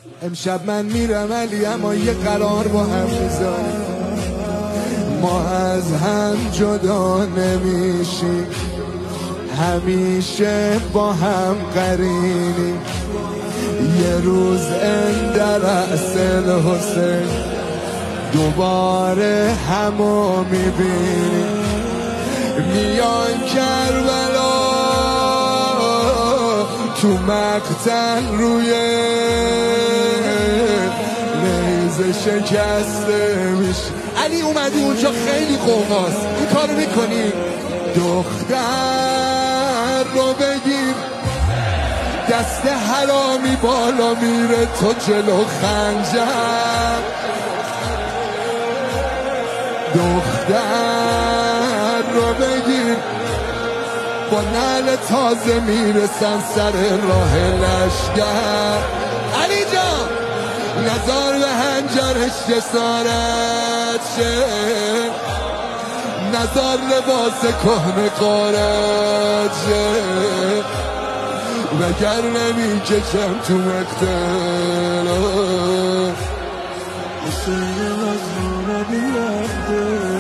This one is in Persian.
امشب من میرم علی اما یه قرار با هم میذاریم، ما از هم جدا نمیشیم، همیشه با هم قرینیم. یه روز اندر اصل حسین دوباره همو میبینیم. میان کربلا تو مقتل روی نیزه شکسته میشه. علی اومدی اونجا خیلی قوقاست، این کارو میکنی؟ دختر رو بگیر، دست حرامی بالا میره تو جلو خنجر. دختر رو بگیر، با نعل تازه میرسن سر راه لشگر. علی جان نزار به هنجرش جسارت شه، نزار لباس کهنه قارت شه، وگر نمیکشم تو مقتل حسین از رو نبیرفته.